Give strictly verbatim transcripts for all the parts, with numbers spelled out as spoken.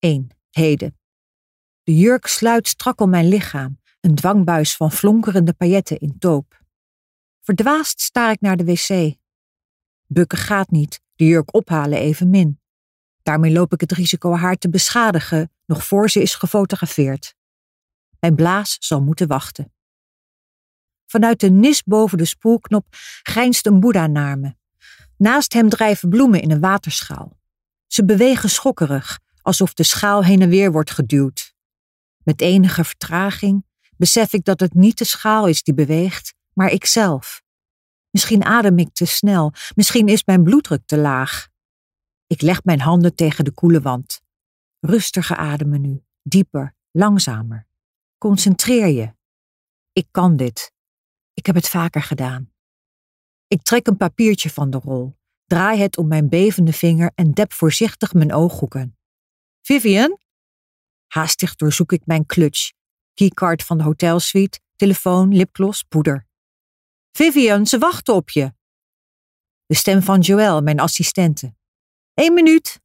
één. Heden. De jurk sluit strak om mijn lichaam, een dwangbuis van flonkerende pailletten in taupe. Verdwaasd staar ik naar de wc. Bukken gaat niet, de jurk ophalen evenmin. Daarmee loop ik het risico haar te beschadigen, nog voor ze is gefotografeerd. Mijn blaas zal moeten wachten. Vanuit de nis boven de spoelknop grijnst een boeddha naar me. Naast hem drijven bloemen in een waterschaal. Ze bewegen schokkerig, alsof de schaal heen en weer wordt geduwd. Met enige vertraging besef ik dat het niet de schaal is die beweegt, maar ikzelf. Misschien adem ik te snel, misschien is mijn bloeddruk te laag. Ik leg mijn handen tegen de koele wand. Rustiger ademen nu, dieper, langzamer. Concentreer je. Ik kan dit. Ik heb het vaker gedaan. Ik trek een papiertje van de rol, draai het om mijn bevende vinger en dep voorzichtig mijn ooghoeken. Vivian? Haastig doorzoek ik mijn clutch, keycard van de hotelsuite, telefoon, lipgloss, poeder. Vivian, ze wachten op je. De stem van Joël, mijn assistente. Eén minuut.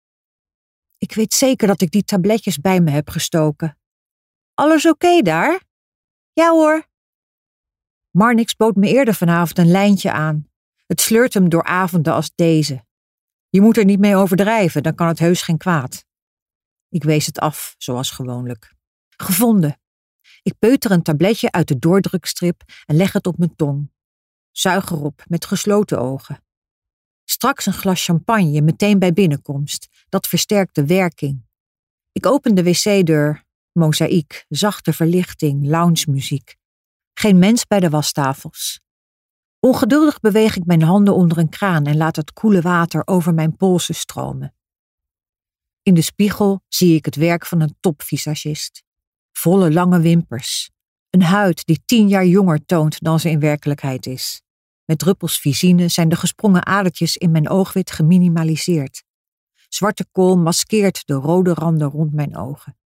Ik weet zeker dat ik die tabletjes bij me heb gestoken. Alles oké daar? Ja hoor. Marnix bood me eerder vanavond een lijntje aan. Het sleurt hem door avonden als deze. Je moet er niet mee overdrijven, dan kan het heus geen kwaad. Ik wees het af, zoals gewoonlijk. Gevonden. Ik peuter een tabletje uit de doordrukstrip en leg het op mijn tong. Zuig erop, met gesloten ogen. Straks een glas champagne, meteen bij binnenkomst. Dat versterkt de werking. Ik open de wc-deur. Mozaïek, zachte verlichting, loungemuziek. Geen mens bij de wastafels. Ongeduldig beweeg ik mijn handen onder een kraan en laat het koele water over mijn polsen stromen. In de spiegel zie ik het werk van een topvisagist. Volle lange wimpers. Een huid die tien jaar jonger toont dan ze in werkelijkheid is. Met druppels visine zijn de gesprongen adertjes in mijn oogwit geminimaliseerd. Zwarte kool maskeert de rode randen rond mijn ogen.